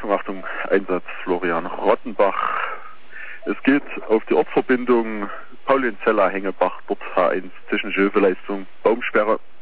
Achtung, Achtung, Einsatz Florian Rottenbach. Es geht auf die Ortsverbindung Paulienzeller, Hängebach, dort H1 Zwischenhilfeleistung, Baumsperre.